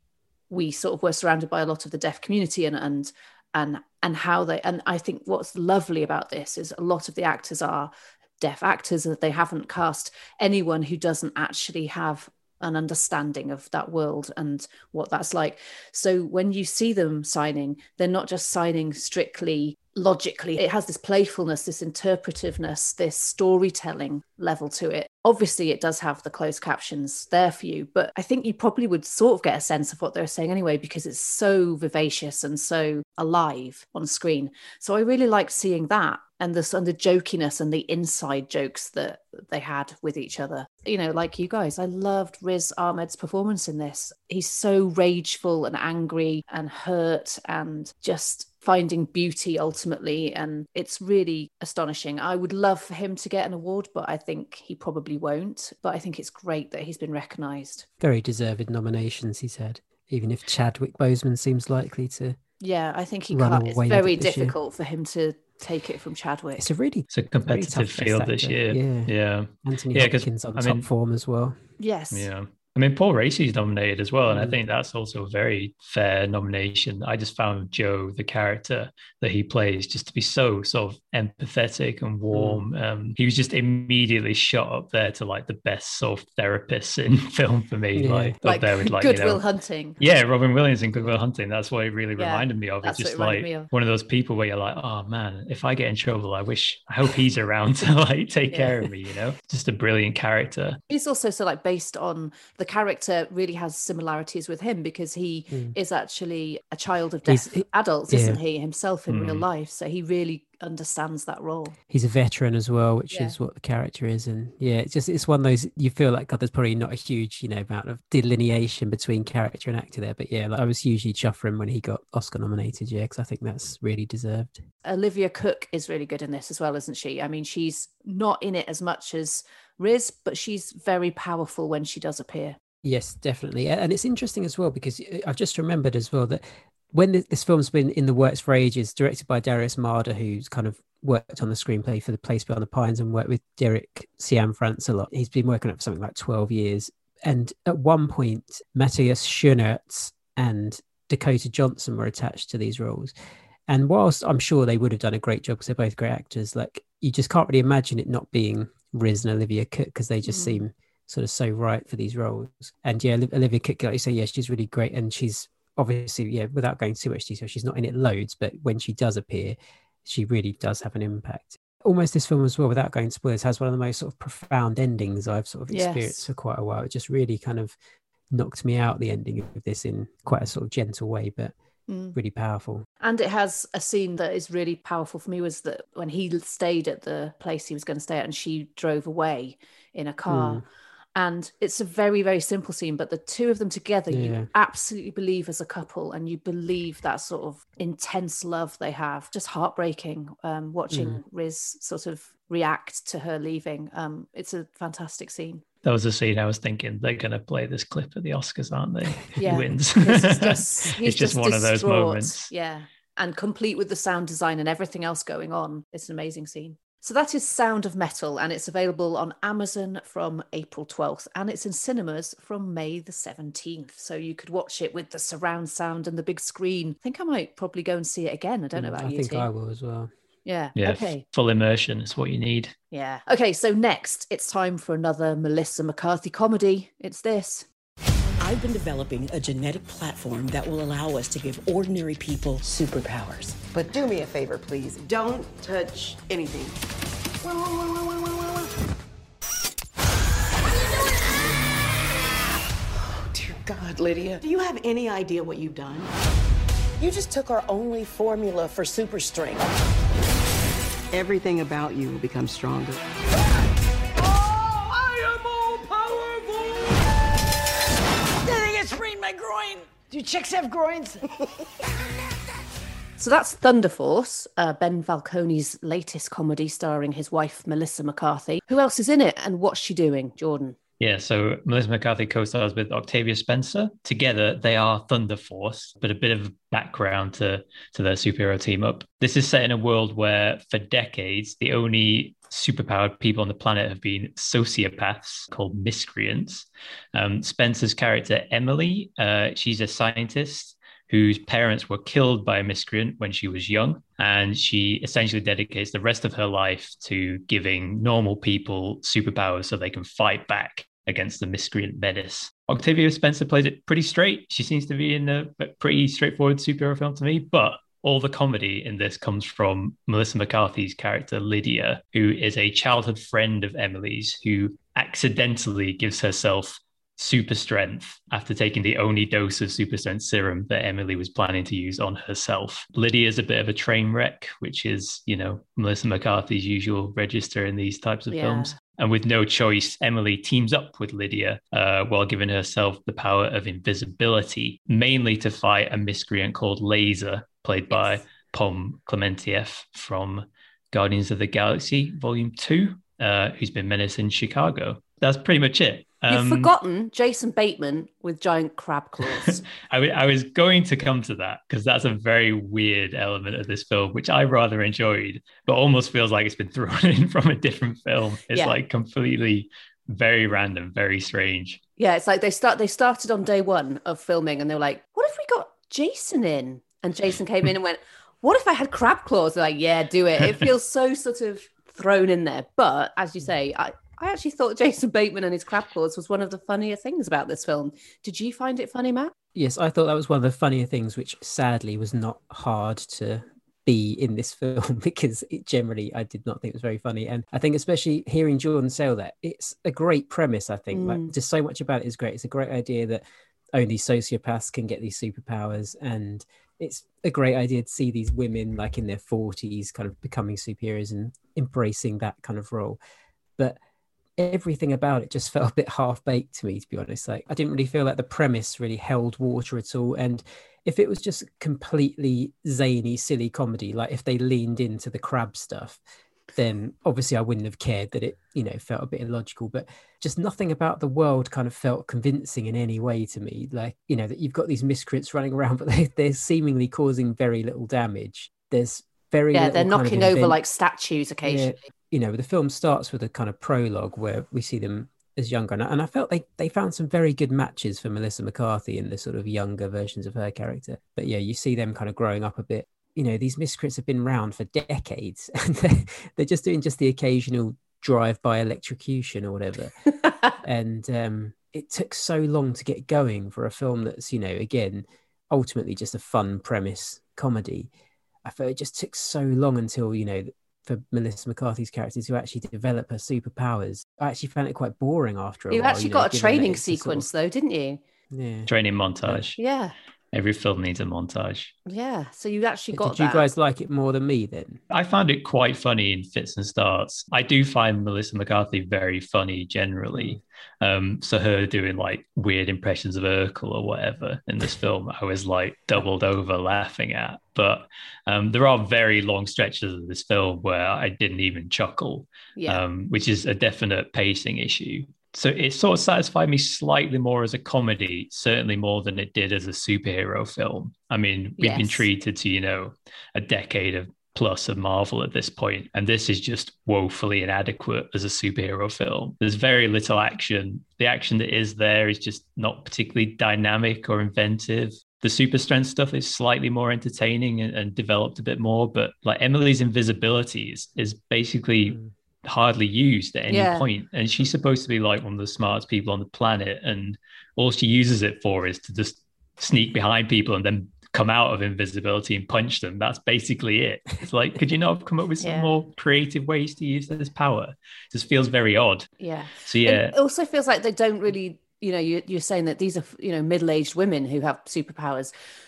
we sort of were surrounded by a lot of the deaf community and and and and how they, and I think what's lovely about this is a lot of the actors are deaf actors, that they haven't cast anyone who doesn't actually have an understanding of that world and what that's like. So when you see them signing, they're not just signing strictly logically. It has this playfulness, this interpretiveness, this storytelling level to it. Obviously, it does have the closed captions there for you, but I think you probably would sort of get a sense of what they're saying anyway, because it's so vivacious and so alive on screen. So I really liked seeing that, and the, and the jokiness and the inside jokes that they had with each other. You know, like you guys, I loved Riz Ahmed's performance in this. He's so rageful and angry and hurt and just finding beauty ultimately. And it's really astonishing. I would love for him to get an award, but I think he probably won't. But I think it's great that he's been recognised. Very deserved nominations, he said, even if Chadwick Boseman seems likely to. Yeah, I think he run can't. It's away with very it this year. difficult for him to take it from Chadwick. It's a really, It's a competitive really tough field best this actor. year. Yeah. Yeah. Anthony Yeah, 'cause, Hopkins on I top mean- form as well. Yes. Yeah. I mean, Paul Raci's nominated as well, and I Mm. think that's also a very fair nomination. I just found Joe, the character that he plays, just to be so sort of empathetic and warm. Um, he was just immediately shot up there to like the best sort of therapists in film for me, Yeah. like, Like up there with like Good you know, Will Hunting. yeah, Robin Williams in Good Will Hunting. That's what it really Yeah, reminded me of. that's It's what just it reminded like me of. one of those people where you're like, oh man, if I get in trouble, I wish, I hope he's around to like take Yeah. care of me. You know, just a brilliant character. He's also so like based on the character really has similarities with him because he Mm. is actually a child of He's- deaf he- adults, yeah. isn't he, himself in real Mm. life? So he really understands that role. He's a veteran as well, which Yeah. is what the character is. And yeah, it's just, it's one of those, you feel like, God, there's probably not a huge, you know, amount of delineation between character and actor there. But yeah, like, I was hugely chuffed for him when he got Oscar nominated. Yeah, because I think that's really deserved. Olivia Cook is really good in this as well, isn't she? I mean, she's not in it as much as Riz, but she's very powerful when she does appear. Yes, definitely. A- And it's interesting as well because uh, I've just remembered as well that when th- this film's been in the works for ages, directed by Darius Marder, who's kind of worked on the screenplay for The Place Beyond the Pines and worked with Derek Cianfrance a lot. He's been working on it for something like twelve years. And at one point, Matthias Schoenaerts and Dakota Johnson were attached to these roles. And whilst I'm sure they would have done a great job because they're both great actors, like you just can't really imagine it not being Riz and Olivia Cook because they just Mm. seem sort of so right for these roles. And yeah, Oli- Olivia Cook, like you say, yeah, she's really great. And she's obviously, yeah, without going too much detail, she's not in it loads, but when she does appear, she really does have an impact. Almost this film as well, without going to spoilers, has one of the most sort of profound endings I've sort of experienced Yes. for quite a while. It just really kind of knocked me out, the ending of this, in quite a sort of gentle way, but Mm. really powerful. And it has a scene that is really powerful for me was that when he stayed at the place he was going to stay at and she drove away in a car. Mm. And it's a very, very simple scene, but the two of them together, Yeah. you absolutely believe as a couple and you believe that sort of intense love they have. Just heartbreaking um, watching Mm. Riz sort of react to her leaving. Um, it's a fantastic scene. That was a scene I was thinking they're going to play this clip at the Oscars, aren't they? If Yeah, he wins. Because he's just, he's it's just, one of those distraught. moments. Yeah. And complete with the sound design and everything else going on. It's an amazing scene. So that is Sound of Metal, and it's available on Amazon from April twelfth, and it's in cinemas from May the seventeenth. So you could watch it with the surround sound and the big screen. I think I might probably go and see it again. I don't know Mm, about I you, think T. I will as well. Yeah. Yeah, Okay. full immersion is what you need. Yeah. Okay. So next, it's time for another Melissa McCarthy comedy. It's this. I've been developing a genetic platform that will allow us to give ordinary people superpowers. But do me a favor, please. Don't touch anything. Oh, dear God, Lydia. Do you have any idea what you've done? You just took our only formula for super strength. Everything about you will become stronger. Do chicks have groins? So that's Thunder Force, uh, Ben Falcone's latest comedy starring his wife, Melissa McCarthy. Who else is in it and what's she doing, Jordan? Yeah, so Melissa McCarthy co-stars with Octavia Spencer. Together, they are Thunder Force, but a bit of background to, to their superhero team up. This is set in a world where, for decades, the only superpowered people on the planet have been sociopaths called miscreants. Um, Spencer's character, Emily, uh, she's a scientist whose parents were killed by a miscreant when she was young. And she essentially dedicates the rest of her life to giving normal people superpowers so they can fight back against the miscreant menace. Octavia Spencer plays it pretty straight. She seems to be in a pretty straightforward superhero film to me, but all the comedy in this comes from Melissa McCarthy's character, Lydia, who is a childhood friend of Emily's, who accidentally gives herself super strength after taking the only dose of super strength serum that Emily was planning to use on herself. Lydia is a bit of a train wreck, which is, you know, Melissa McCarthy's usual register in these types of Yeah. films. And with no choice, Emily teams up with Lydia uh, while giving herself the power of invisibility, mainly to fight a miscreant called Laser, played by Pom Klementieff from Guardians of the Galaxy Volume two, uh, who's been menacing Chicago. That's pretty much it. You've Um, forgotten Jason Bateman with giant crab claws. I, w- I was going to come to that because that's a very weird element of this film, which I rather enjoyed, but almost feels like it's been thrown in from a different film. It's Yeah. like completely very random, very strange. Yeah, it's like they start. They started on day one of filming, and they were like, "What if we got Jason in?" And Jason came in and went, "What if I had crab claws?" They're like, "Yeah, do it." It feels so sort of thrown in there. But as you say, I, I actually thought Jason Bateman and his crab claws was one of the funnier things about this film. Did you find it funny, Matt? Yes, I thought that was one of the funnier things, which sadly was not hard to be in this film because it generally I did not think it was very funny. And I think especially hearing Jordan say all that, it's a great premise, I think. Mm. Like just so much about it is great. It's a great idea that only sociopaths can get these superpowers, and it's a great idea to see these women like in their forties kind of becoming superiors and embracing that kind of role. But everything about it just felt a bit half-baked to me, to be honest. Like I didn't really feel like the premise really held water at all. And if it was just completely zany, silly comedy, like if they leaned into the crab stuff, then obviously I wouldn't have cared that it, you know, felt a bit illogical. But just nothing about the world kind of felt convincing in any way to me. Like, you know, that you've got these miscreants running around, but they, they're seemingly causing very little damage. There's very Yeah, little they're kind of knocking over invent- like statues occasionally. Yeah, you know, the film starts with a kind of prologue where we see them as younger. And I, and I felt they, they found some very good matches for Melissa McCarthy in the sort of younger versions of her character. But yeah, you see them kind of growing up a bit. You know, these miscreants have been around for decades and they're, they're just doing just the occasional drive-by electrocution or whatever. And um, it took so long to get going for a film that's, you know, again, ultimately just a fun premise comedy. I felt it just took so long until, you know, for Melissa McCarthy's character to actually develop her superpowers. I actually found it quite boring after a You while. actually know, got a given that training it's a sort sequence of- though, didn't you? Yeah. Training montage. Yeah. Every film needs a montage. Yeah. So you actually But got did you that. guys like it more than me then? I found it quite funny in fits and starts. I do find Melissa McCarthy very funny generally. Um, so her doing like weird impressions of Urkel or whatever in this film, I was like doubled over laughing at. But um, there are very long stretches of this film where I didn't even chuckle, Yeah. um, which is a definite pacing issue. So it sort of satisfied me slightly more as a comedy, certainly more than it did as a superhero film. I mean, we've been Yes. treated to, you know, a decade of plus of Marvel at this point, and this is just woefully inadequate as a superhero film. There's very little action. The action that is there is just not particularly dynamic or inventive. The super strength stuff is slightly more entertaining and, and developed a bit more, but like Emily's invisibility is, is basically Mm. hardly used at any Yeah. point. And she's supposed to be like one of the smartest people on the planet, and all she uses it for is to just sneak behind people and then come out of invisibility and punch them. That's basically it. It's like, could you not have come up with some Yeah. more creative ways to use this power? It just feels very odd. Yeah. So yeah, It also feels like they don't really, you know, you, you're saying that these are, you know, middle-aged women who have superpowers.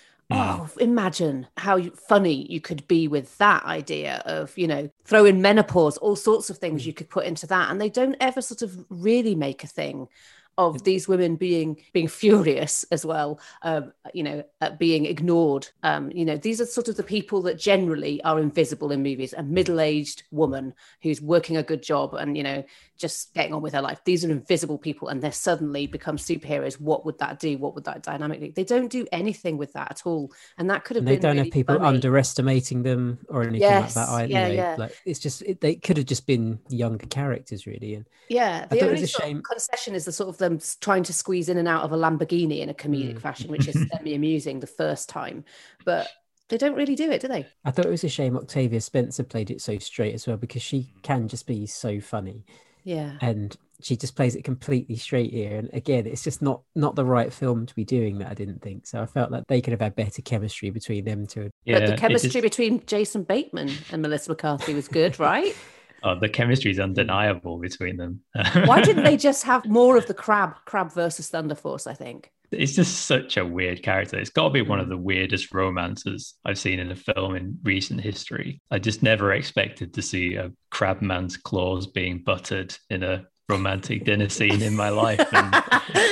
Oh, imagine how you- funny you could be with that idea of, you know, throw in menopause, all sorts of things you could put into that. And they don't ever sort of really make a thing of these women being being furious as well, um, you know, at being ignored. Um, you know, these are sort of the people that generally are invisible in movies. A middle-aged woman who's working a good job and, you know, just getting on with her life. These are invisible people and they're suddenly become superheroes. What would that do? What would that dynamic do? They don't do anything with that at all. And that could have And they been don't really have people funny. underestimating them or anything Yes, like that either. yeah, you know, yeah. like it's just it, they could have just been younger characters really. And Yeah, I the thought it only was a sort of shame- concession is the sort of them s- trying to squeeze in and out of a Lamborghini in a comedic Mm. fashion, which is semi-amusing the first time, but they don't really do it, do they? I thought it was a shame Octavia Spencer played it so straight as well, because she can just be so funny Yeah, and she just plays it completely straight here. And again, it's just not not the right film to be doing that, I didn't think. So I felt like they could have had better chemistry between them two. yeah. but the it chemistry just- between Jason Bateman and Melissa McCarthy was good, right? oh, the chemistry is undeniable between them. Why didn't they just have more of the crab, crab versus Thunder Force? I think. It's just such a weird character. It's got to be one Mm. of the weirdest romances I've seen in a film in recent history. I just never expected to see a crabman's claws being buttered in a romantic dinner scene in my life. And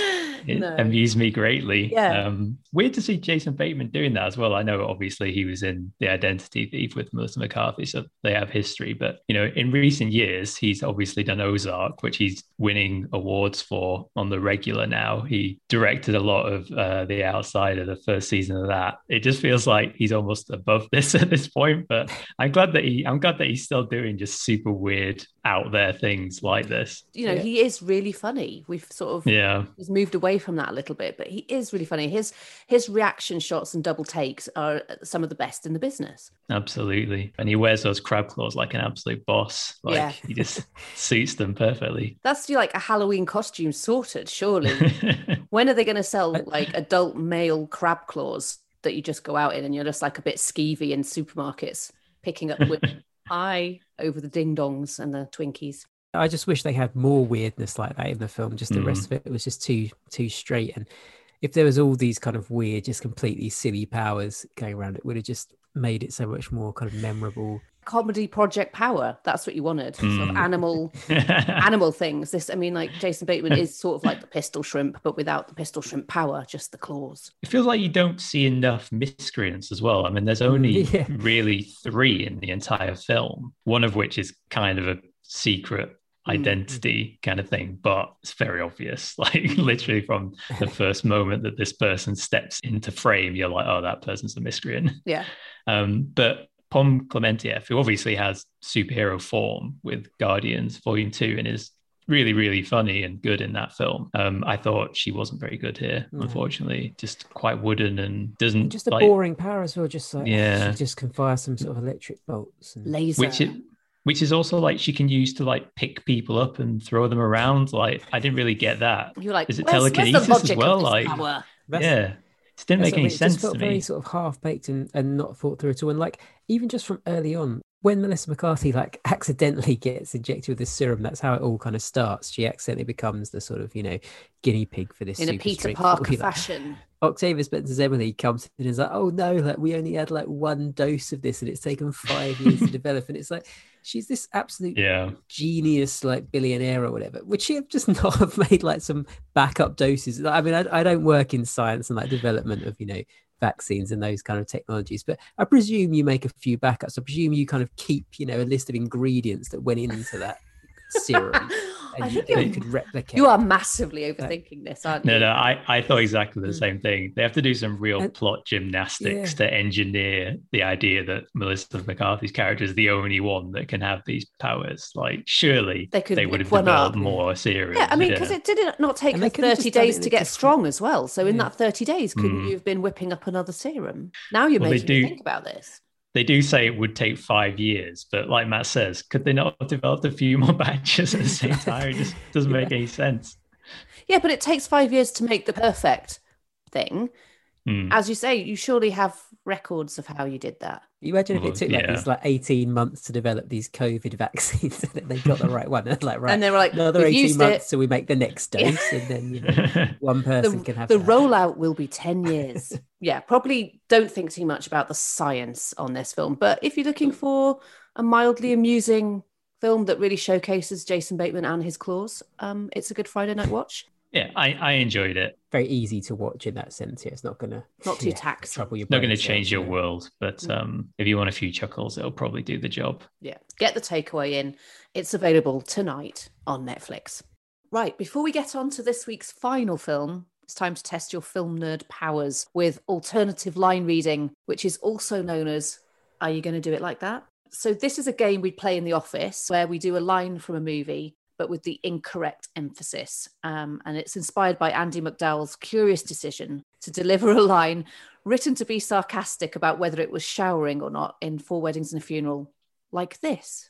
it No. amused me greatly. Yeah. Um, weird to see Jason Bateman doing that as well. I know obviously he was in The Identity Thief with Melissa McCarthy, so they have history. But, you know, in recent years, he's obviously done Ozark, which he's winning awards for on the regular now. He directed a lot of uh, The Outsider, the first season of that. It just feels like he's almost above this at this point. But I'm glad that he, I'm glad that he's still doing just super weird, out there things like this. You know, Yeah. he is really funny. We've sort of Yeah. he's moved away from that a little bit, but he is really funny. His his reaction shots and double takes are some of the best in the business. Absolutely. And he wears those crab claws like an absolute boss. Like Yeah. he just suits them perfectly. That's like a Halloween costume sorted, surely. When are they going to sell like adult male crab claws that you just go out in and you're just like a bit skeevy in supermarkets picking up women eye over the ding dongs and the Twinkies? I just wish they had more weirdness like that in the film. Just the Mm. rest of it was just too too straight. And if there was all these kind of weird, just completely silly powers going around, it would have just made it so much more kind of memorable. Comedy Project Power. That's what you wanted. Sort of Mm. animal animal things. This, I mean, like Jason Bateman is sort of like the pistol shrimp, but without the pistol shrimp power, just the claws. It feels like you don't see enough miscreants as well. I mean, there's only Yeah. really three in the entire film, one of which is kind of a secret identity kind of thing, but it's very obvious. Like literally from the first moment that this person steps into frame, you're like, oh, that person's a miscreant. Yeah. Um, but Pom Klementieff, who obviously has superhero form with Guardians Volume Two and is really, really funny and good in that film. Um, I thought she wasn't very good here, No. unfortunately. Just quite wooden and doesn't Just a like, boring power as well. Just like, Yeah. she just can fire some sort of electric bolts. And... Laser. which it, which is also like she can use to like pick people up and throw them around. Like I didn't really get that. You're like, Is it where's, where's the telekinesis as logic well? of this Like, power? That's- yeah, it didn't That's make what I any mean, it sense just felt to very me. sort of half baked and, and not thought through at all. And like even just from early on, when Melissa McCarthy like accidentally gets injected with this serum, that's how it all kind of starts. She accidentally becomes the sort of, you know, guinea pig for this In a super Peter strength Parker formula. fashion. Octavia Spencer's Emily comes in and is like, oh no, like we only had like one dose of this and it's taken five years to develop. And it's like, she's this absolute Yeah, genius, like billionaire or whatever. Would she have just not have made like some backup doses? I mean, I, I don't work in science and like development of, you know, vaccines and those kind of technologies, but I presume you make a few backups. I presume you kind of keep, you know, a list of ingredients that went into that serum I and you, think that you you're- could replicate. You are massively overthinking this, aren't you? no, no, I, I thought exactly the Mm. same thing. They have to do some real And- plot gymnastics Yeah. to engineer the idea that Melissa McCarthy's character is the only one that can have these powers. Like, surely They could they would whip have one developed up. more series. Yeah, I mean, because it did it not take And her they could have thirty just done it days in to a get different- strong as well. So in Yeah. that thirty days, couldn't Mm. you have been whipping up another serum? Now you're Well, they making me do- think about this. They do say it would take five years, but like Matt says, could they not have developed a few more batches at the same time? It just doesn't make any sense. Yeah, but it takes five years to make the perfect thing. Hmm. As you say, you surely have records of how you did that. You imagine if Well, it took like yeah. these like eighteen months to develop these COVID vaccines and then they got the right one. And like, right, And they were like, another "We've eighteen used months it." till we make the next dose. And then, you know, one person The, can have the that. rollout will be ten years. Yeah, probably don't think too much about the science on this film. But if you're looking for a mildly amusing film that really showcases Jason Bateman and his claws, um, it's a good Friday night watch. Yeah, I, I enjoyed it. Very easy to watch in that sense. Yeah, it's not going to Not too taxing. trouble your Not going to brain change cells, your yeah. world, but um, if you want a few chuckles, it'll probably do the job. Yeah, get the takeaway in. It's available tonight on Netflix. Right, before we get on to this week's final film, it's time to test your film nerd powers with alternative line reading, which is also known as Are You Going to Do It Like That? So this is a game we play in the office where we do a line from a movie, but with the incorrect emphasis. Um, and it's inspired by Andy McDowell's curious decision to deliver a line written to be sarcastic about whether it was showering or not in Four Weddings and a Funeral, like this.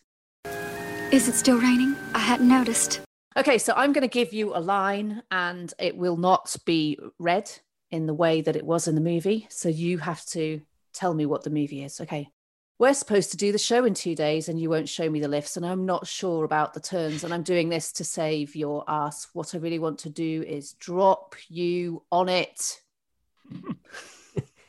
Is it still raining? I hadn't noticed. Okay, so I'm going to give you a line and it will not be read in the way that it was in the movie. So you have to tell me what the movie is. Okay. We're supposed to do the show in two days and you won't show me the lifts and I'm not sure about the turns and I'm doing this to save your ass. What I really want to do is drop you on it.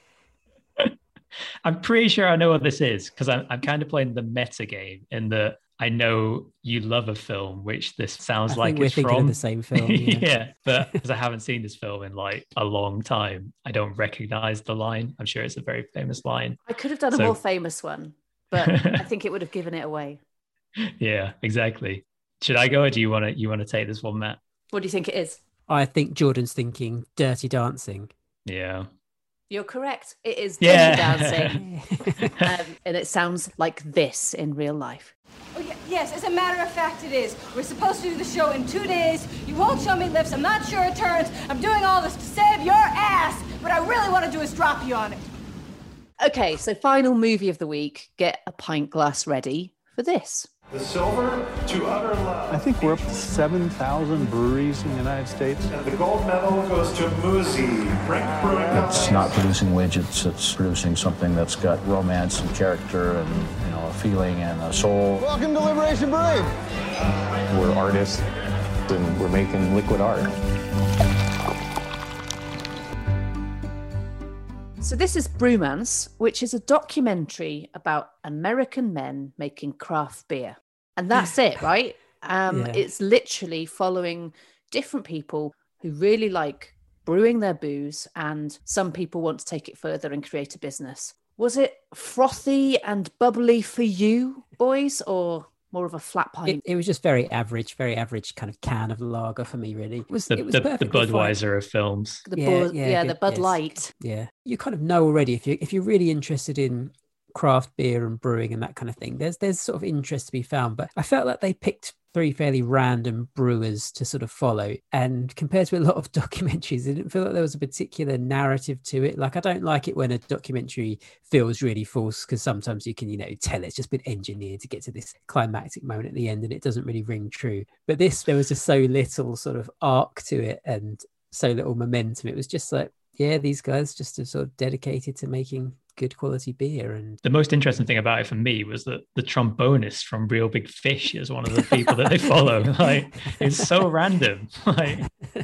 I'm pretty sure I know what this is because I'm, I'm kind of playing the meta game in that I know you love a film which this sounds I like think we're it's thinking from of the same film. Yeah. yeah, but because I haven't seen this film in like a long time, I don't recognize the line. I'm sure it's a very famous line. I could have done So- a more famous one, but I think it would have given it away. Yeah, exactly. Should I go, or do you want to you want to take this one, Matt? What do you think it is? I think Jordan's thinking Dirty Dancing. Yeah. You're correct. It is Yeah. Dirty Dancing. um, and it sounds like this in real life. Oh, y- yes, as a matter of fact, it is. We're supposed to do the show in two days. You won't show me lips. I'm not sure it turns. I'm doing all this to save your ass. What I really want to do is drop you on it. Okay, so final movie of the week. Get a pint glass ready for this. The silver to utter love. I think we're up to seven thousand breweries in the United States. And the gold medal goes to Muzi, Brink Brewing Company. It's not producing widgets, it's producing something that's got romance and character and, you know, a feeling and a soul. Welcome to Liberation Brewing. We're artists and we're making liquid art. So this is Brewmance, which is a documentary about American men making craft beer. And that's it, right? Um, Yeah. It's literally following different people who really like brewing their booze, and some people want to take it further and create a business. Was it frothy and bubbly for you, boys, or more of a flat pint? It, it was just very average, very average kind of can of lager for me, really. It was, The, it was the, the perfectly fine. Budweiser of films. The Yeah, Bud, yeah, yeah, good, the Bud yes. Light. Yeah, you kind of know already if you if you're really interested in craft beer and brewing and that kind of thing. There's there's sort of interest to be found, but I felt like they picked three fairly random brewers to sort of follow, and compared to a lot of documentaries, it didn't feel like there was a particular narrative to it. Like, I don't like it when a documentary feels really false, because sometimes you can, you know, tell it's just been engineered to get to this climactic moment at the end and it doesn't really ring true. But this, there was just so little sort of arc to it and so little momentum. It was just like, yeah, these guys just are sort of dedicated to making good quality beer. And The most interesting thing about it for me was that the trombonist from Real Big Fish is one of the people that they follow. Like, it's so random. Like,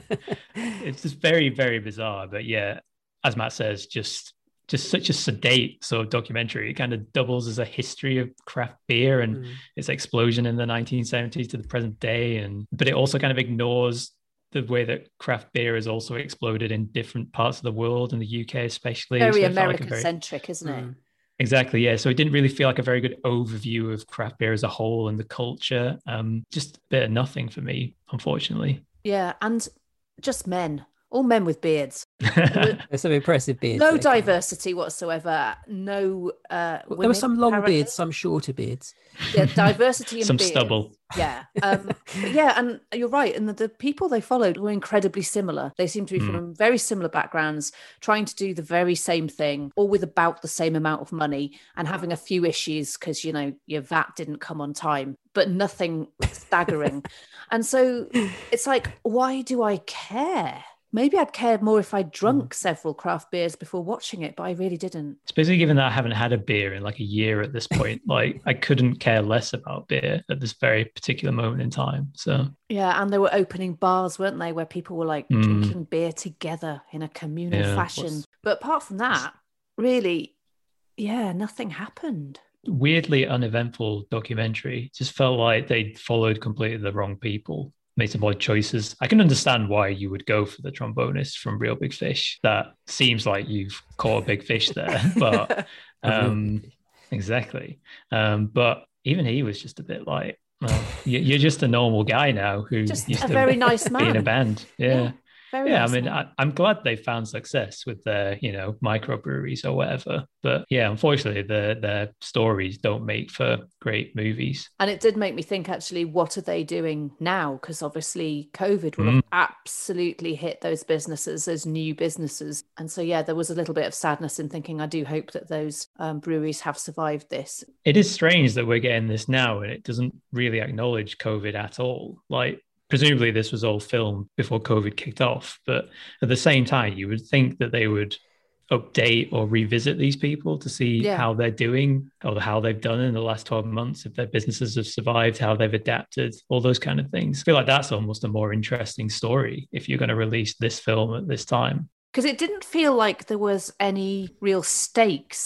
it's just very, very bizarre. But yeah, as Matt says, just just such a sedate sort of documentary. It kind of doubles as a history of craft beer and Mm. its explosion in the nineteen seventies to the present day. And but it also kind of ignores the way that craft beer has also exploded in different parts of the world, in the U K especially. Very So it felt like a American very- centric, isn't it? Mm. Exactly, yeah. So it didn't really feel like a very good overview of craft beer as a whole and the culture. Um, just a bit of nothing for me, unfortunately. Yeah, and just men, all men with beards. there's some impressive beards. No there. diversity whatsoever. No, uh, There were women some long characters. beards, some shorter beards. Yeah, diversity in Some beards. stubble. Yeah, um, but yeah, and you're right. And the, the people they followed were incredibly similar. They seem to be Mm. from very similar backgrounds, trying to do the very same thing, all with about the same amount of money, and having a few issues because, you know, your V A T didn't come on time, but nothing staggering. And so it's like, why do I care? Maybe I'd care more if I'd drunk several craft beers before watching it, but I really didn't. Especially given that I haven't had a beer in like a year at this point. Like, I couldn't care less about beer at this very particular moment in time. So Yeah, and they were opening bars, weren't they, where people were like Mm. drinking beer together in a communal Yeah, fashion. what's- But apart from that, really, yeah, nothing happened. weirdly uneventful documentary. Just felt like they followed completely the wrong people, made some odd choices. I can understand why you would go for the trombonist from Real Big Fish. That seems like you've caught a big fish there, but um, exactly. Um, but even he was just a bit like, well, you- you're just a normal guy now who Just used a to very nice be in a man. band. Yeah. Yeah, very yeah, nice I mean, man. I, I'm glad they found success with their, you know, microbreweries or whatever. But yeah, unfortunately, their their stories don't make for great movies. And it did make me think, actually, what are they doing now? Because obviously COVID will Mm. have absolutely hit those businesses as new businesses. And so, yeah, there was a little bit of sadness in thinking, I do hope that those um, breweries have survived this. It is strange that we're getting this now and it doesn't really acknowledge COVID at all. Like, presumably this was all filmed before COVID kicked off, but at the same time, you would think that they would update or revisit these people to see Yeah. how they're doing or how they've done in the last twelve months, if their businesses have survived, how they've adapted, all those kind of things. I feel like that's almost a more interesting story if you're going to release this film at this time. Because it didn't feel like there was any real stakes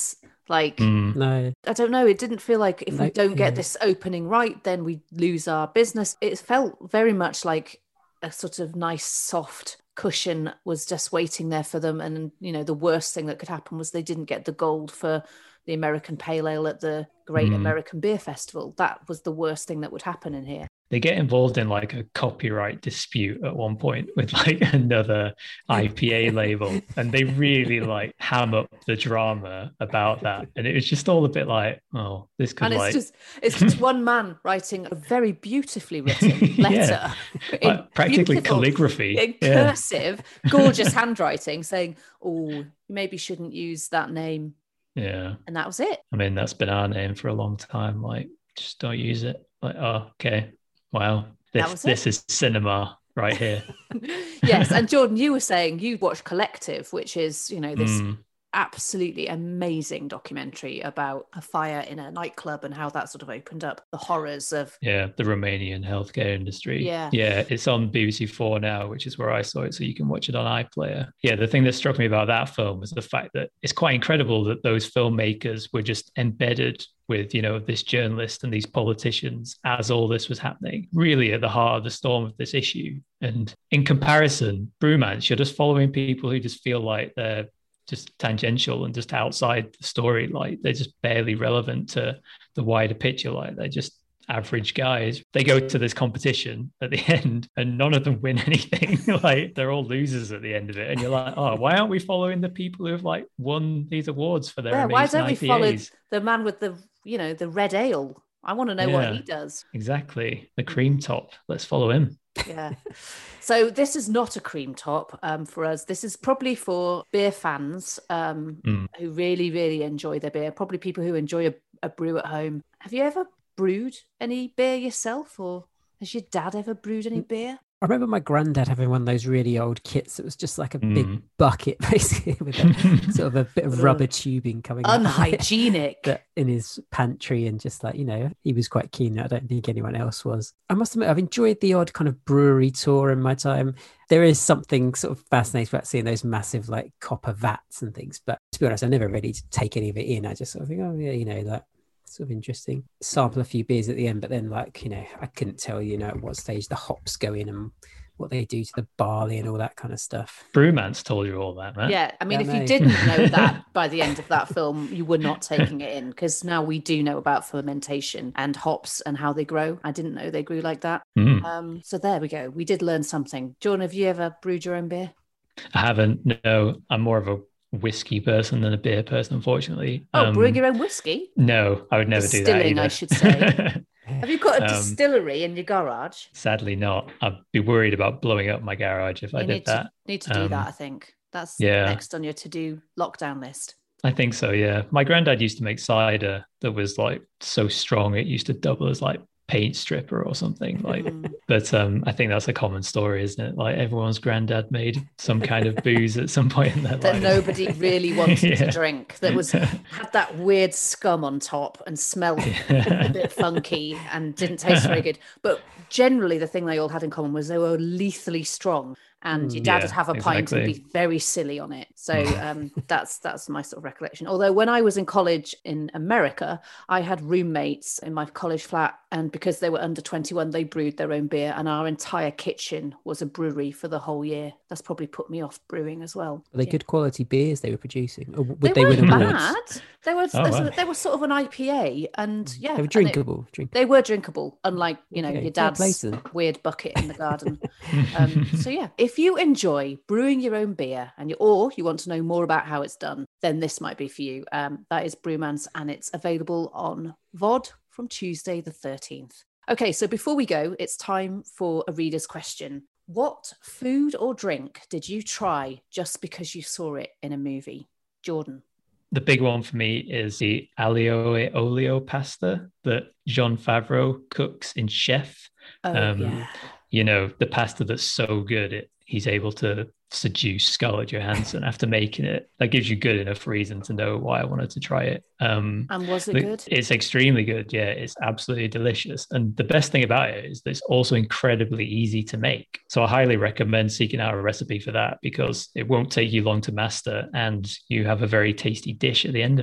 Like, Mm. No. I don't know. It didn't feel like if we No, don't get yeah. this opening right, then we lose our business. It felt very much like a sort of nice, soft cushion was just waiting there for them. And, you know, the worst thing that could happen was they didn't get the gold for the American Pale Ale at the Great Mm. American Beer Festival. That was the worst thing that would happen in here. They get involved in like a copyright dispute at one point with like another I P A label, and they really like ham up the drama about that. And it was just all a bit like, oh, this could And it's like just it's just one man writing a very beautifully written letter, in like, practically beautiful- calligraphy. in Yeah. cursive, gorgeous handwriting, saying, "Oh, you maybe shouldn't use that name," Yeah. and that was it. I mean, that's been our name for a long time. Like, just don't use it. Like, oh, okay. Wow. That This was it. this is cinema right here. Yes, and Jordan, you were saying you watched Collective, which is, you know, this Mm. absolutely amazing documentary about a fire in a nightclub and how that sort of opened up the horrors of Yeah, the Romanian healthcare industry. Yeah. Yeah, it's on B B C Four now, which is where I saw it, so you can watch it on iPlayer. Yeah, the thing that struck me about that film was the fact that it's quite incredible that those filmmakers were just embedded with, you know, this journalist and these politicians as all this was happening, really at the heart of the storm of this issue. And in comparison, Brumance, you're just following people who just feel like they're just tangential and just outside the story. Like they're just barely relevant to the wider picture. Like they're just average guys. They go to this competition at the end and none of them win anything. Like they're all losers at the end of it. And you're like, oh, why aren't we following the people who've like won these awards for their yeah, amazing why don't we I P As? follow the man with the, you know, the red ale? I want to know Yeah. what he does. Exactly. The cream top. Let's follow him. Yeah. So this is not a cream top um, for us. This is probably for beer fans um, Mm. who really, really enjoy their beer. Probably people who enjoy a, a brew at home. Have you ever brewed any beer yourself, or has your dad ever brewed any beer? I remember my granddad having one of those really old kits that was just like a Mm. big bucket, basically, with a, sort of a bit of Sort of rubber tubing coming out of it Unhygienic. that in his pantry, and just like, you know, he was quite keen. I don't think anyone else was. I must admit, I've enjoyed the odd kind of brewery tour in my time. There is something sort of fascinating about seeing those massive like copper vats and things. But to be honest, I never really take any of it in. I just sort of think, oh yeah, you know, that sort of interesting. Sample a few beers at the end, but then like, you know, I couldn't tell you, you know, at what stage the hops go in and what they do to the barley and all that kind of stuff. Brumance told you all that, man. Yeah, I mean, Yeah, if you mate. didn't know that by the end of that film, you were not taking it in, because now we do know about fermentation and hops and how they grow. I didn't know they grew like that. Mm. Um, so there we go. We did learn something. Jordan, have you ever brewed your own beer? I haven't. No, I'm more of a whiskey person than a beer person, unfortunately. Oh, Um, brewing your own whiskey? No, I would never do that Distilling, either. I should say. Have you got a Um, distillery in your garage? Sadly not. I'd be worried about blowing up my garage if I You did need that. to need to do Um, that, I think. That's yeah. next on your to-do lockdown list. I think so, yeah. My granddad used to make cider that was like so strong it used to double as like paint stripper or something. Like Mm. but um I think that's a common story, isn't it? Like everyone's granddad made some kind of booze at some point in their That life. nobody really wanted Yeah. to drink, that was had that weird scum on top and smelled a bit funky and didn't taste very good. But generally the thing they all had in common was they were lethally strong, and your dad Yeah, would have a pint and exactly. be very silly on it. So um, that's that's my sort of recollection. Although when I was in college in America, I had roommates in my college flat, and because they were under twenty-one, they brewed their own beer, and our entire kitchen was a brewery for the whole year. That's probably put me off brewing as well. Were they Yeah. good quality beers they were producing? Or would They, they, weren't win awards? bad. They were Oh, wow. they were sort of an I P A, and yeah, They were and it- drinkable. Drink. they were drinkable, unlike, you know, Okay, your fair play dad's to them. weird bucket in the garden. um, so yeah, if you enjoy brewing your own beer, and you or you want to know more about how it's done, then this might be for you. Um, that is Brewmance, and it's available on V O D from Tuesday the thirteenth. Okay, so before we go, it's time for a reader's question. What food or drink did you try just because you saw it in a movie? Jordan. The big one for me is the aglio e olio pasta that Jon Favreau cooks in Chef. Oh, um, yeah. You know, the pasta that's so good it he's able to seduce Scarlett Johansson after making it. That gives you good enough reason to know why I wanted to try it. Um, And was it the- good? It's extremely good. Yeah, it's absolutely delicious. And the best thing about it is that it's also incredibly easy to make. So I highly recommend seeking out a recipe for that, because it won't take you long to master and you have a very tasty dish at the end of it.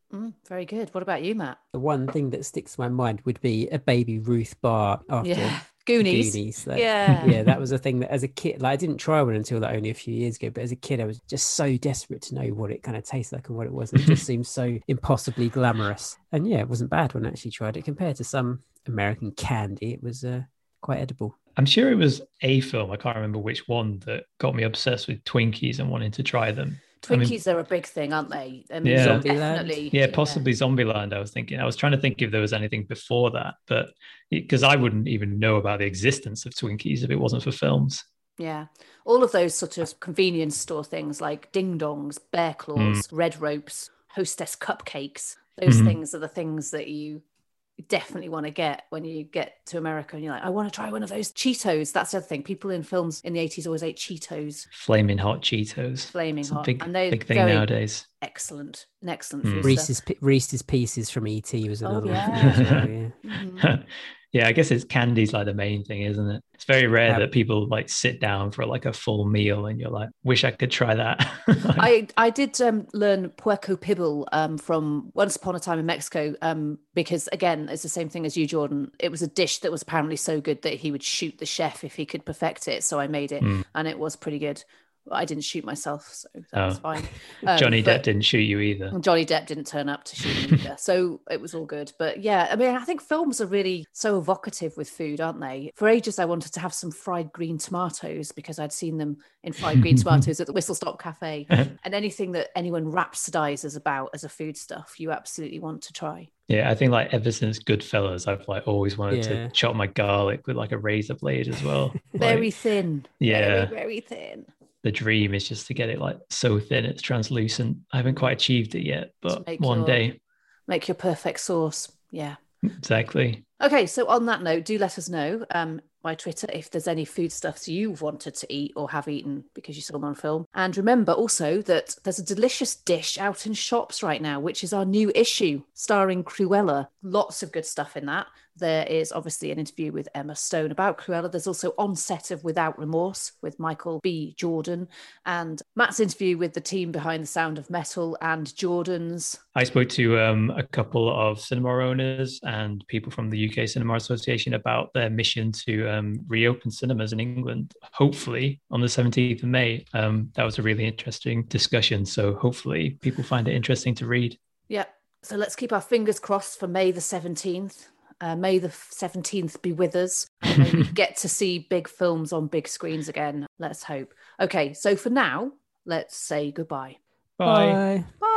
Mm, very good. What about you, Matt? The one thing that sticks to my mind would be a Baby Ruth bar after Yeah. Goonies. Goonies. Like, Yeah. yeah, that was a thing that as a kid, like I didn't try one until like only a few years ago, but as a kid, I was just so desperate to know what it kind of tastes like and what it was. And it just seemed so impossibly glamorous. And yeah, it wasn't bad when I actually tried it compared to some American candy. It was uh, quite edible. I'm sure it was a film, I can't remember which one, that got me obsessed with Twinkies and wanting to try them. Twinkies I mean, are a big thing, aren't they? I mean, yeah. definitely. Yeah, possibly Zombieland, I was thinking. I was trying to think if there was anything before that, but because I wouldn't even know about the existence of Twinkies if it wasn't for films. Yeah. All of those sort of convenience store things like Ding Dongs, Bear Claws, mm. Red Ropes, Hostess Cupcakes. Those mm-hmm. things are the things that you definitely want to get when you get to America and you're like, I want to try one of those Cheetos. That's the other thing. People in films in the eighties always ate Cheetos. Flaming hot Cheetos. Flaming it's hot. A big, and they're big thing nowadays. Excellent. An excellent mm. food Reese's, stuff. Reese's Pieces from E T was another oh, yeah. one. So, yeah. mm-hmm. Yeah, I guess it's candy's like the main thing, isn't it? It's very rare yeah. that people like sit down for like a full meal and you're like, wish I could try that. I, I did um, learn puerco pibble um, from Once Upon a Time in Mexico um, because, again, it's the same thing as you, Jordan. It was a dish that was apparently so good that he would shoot the chef if he could perfect it. So I made it mm. and it was pretty good. I didn't shoot myself, so that oh. was fine. Um, Johnny Depp didn't shoot you either. Johnny Depp didn't turn up to shoot me either, so it was all good. But yeah, I mean, I think films are really so evocative with food, aren't they? For ages, I wanted to have some fried green tomatoes because I'd seen them in fried green tomatoes at the Whistle Stop Cafe. And anything that anyone rhapsodizes about as a food stuff, you absolutely want to try. Yeah, I think like ever since Goodfellas, I've like always wanted yeah. to chop my garlic with like a razor blade as well. Very like, thin. Yeah. Very, very thin. The dream is just to get it like so thin it's translucent. I haven't quite achieved it yet, but one your, day. Make your perfect sauce. Yeah. Exactly. Okay, so on that note, do let us know um, by Twitter if there's any foodstuffs you've wanted to eat or have eaten because you saw them on film. And remember also that there's a delicious dish out in shops right now, which is our new issue starring Cruella. Lots of good stuff in that. There is obviously an interview with Emma Stone about Cruella. There's also On Set of Without Remorse with Michael B. Jordan and Matt's interview with the team behind The Sound of Metal and Jordan's. I spoke to um, a couple of cinema owners and people from the U K Cinema Association about their mission to um, reopen cinemas in England, hopefully on the seventeenth of May. Um, that was a really interesting discussion. So hopefully people find it interesting to read. Yeah. So let's keep our fingers crossed for May the seventeenth. Uh, may the seventeenth be with us and may we get to see big films on big screens again. Let's hope. Okay, so for now, let's say goodbye. Bye. Bye.